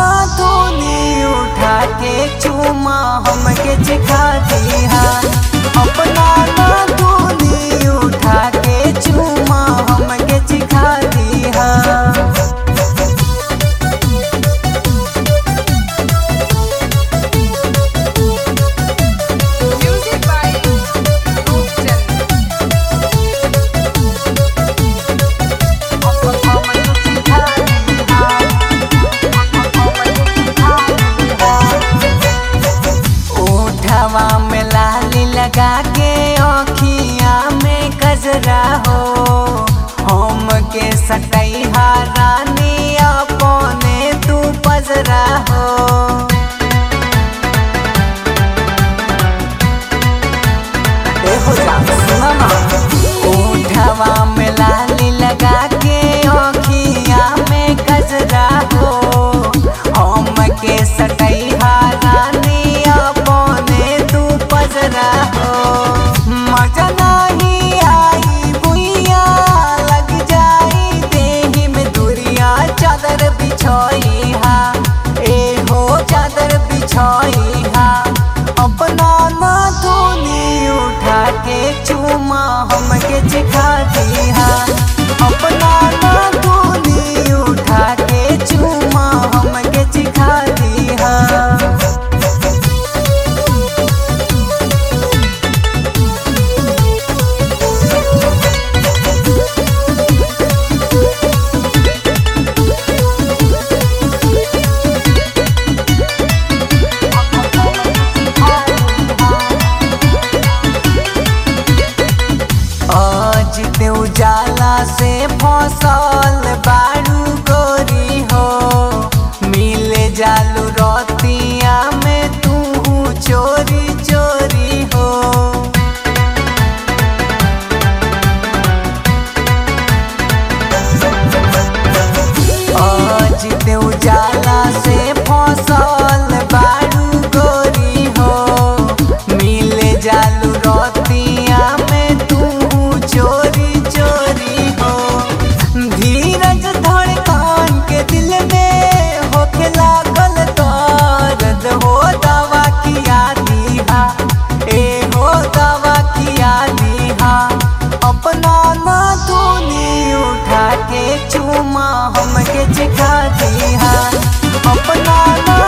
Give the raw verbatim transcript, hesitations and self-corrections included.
ना धोनी उठा के चूमा हमके चिखा दिया। अपना ना धोनी उठा के चूमा हमके चिखा दिया। में लाली लगा के आँखिया में गजरा हो, हम के सटैहा रानी अपने तू पजरा हो। ओठवा में लाली लगा के आँखिया में गजरा हो, हम के सटैहा रानी मजा नहीं आई बुइया लग जाई देही में दुरिया। चादर बिछोई हा ए हो चादर बिछोई हा। अपना ना धोनी उठा के चूमा हमके चिखा दिया। अपना ना धोनी उठा के चूमा हमके चिखा दिया। जीते उजाला से फसल बारू गोरी हो, मिले जालू रोतिया में तू चोरी चोरी हो। जीते उजाला से फसल बारू गोरी हो, मिले जालू रोतिया में तू चोरी चोरी हो। धीरज धड़कन के दिल में होके लागल दर्द हो, दवा किया दिया ए हो दवा किया दिया। अपना ना धोनी उठा के चूमा हमके चिखा दिया। अपना ना